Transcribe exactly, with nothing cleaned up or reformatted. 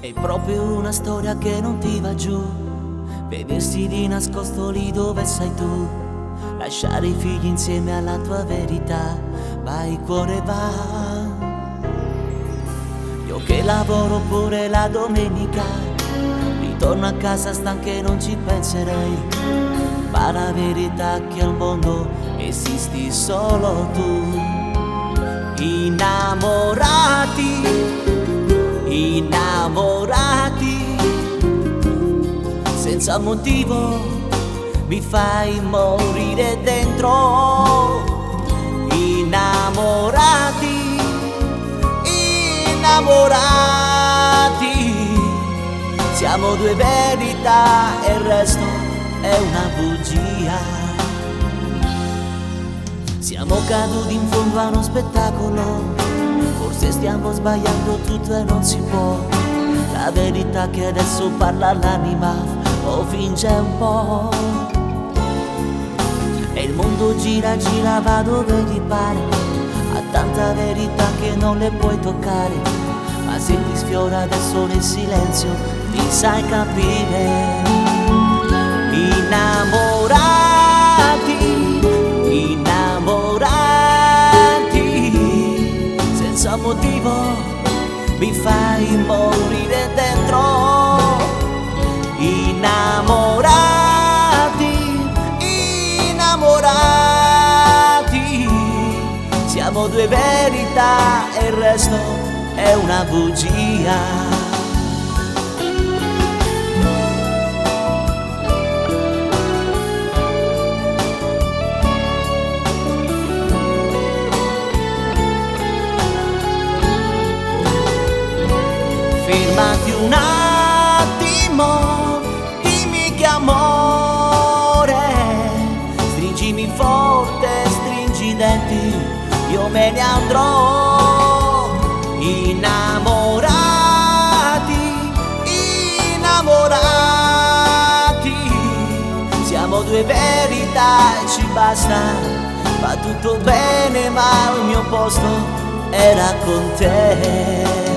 È proprio una storia che non ti va giù, vedersi di nascosto lì dove sei tu, lasciare i figli insieme alla tua verità. Vai cuore va, io che lavoro pure la domenica, ritorno a casa stanco e non ci penserei, ma la verità è che al mondo esisti solo tu. Innamorati, innamorati, senza motivo mi fai morire dentro. Innamorati, innamorati, siamo due verità e il resto è una bugia. Siamo caduti in fondo a uno spettacolo, forse stiamo sbagliando tutto e non si può. La verità che adesso parla l'anima o finge un po'. E il mondo gira, gira, va dove gli pare, ha tanta verità che non le puoi toccare, ma se ti sfiora adesso nel silenzio ti sai capire. Innamorati, innamorati, senza motivo mi fai morire dentro. Innamorati, innamorati, siamo due verità e il resto è una bugia. Fermati un attimo, dimmi che amore, stringimi forte, stringi i denti, io me ne andrò. Innamorati, innamorati, siamo due verità e ci basta, va tutto bene ma il mio posto era con te.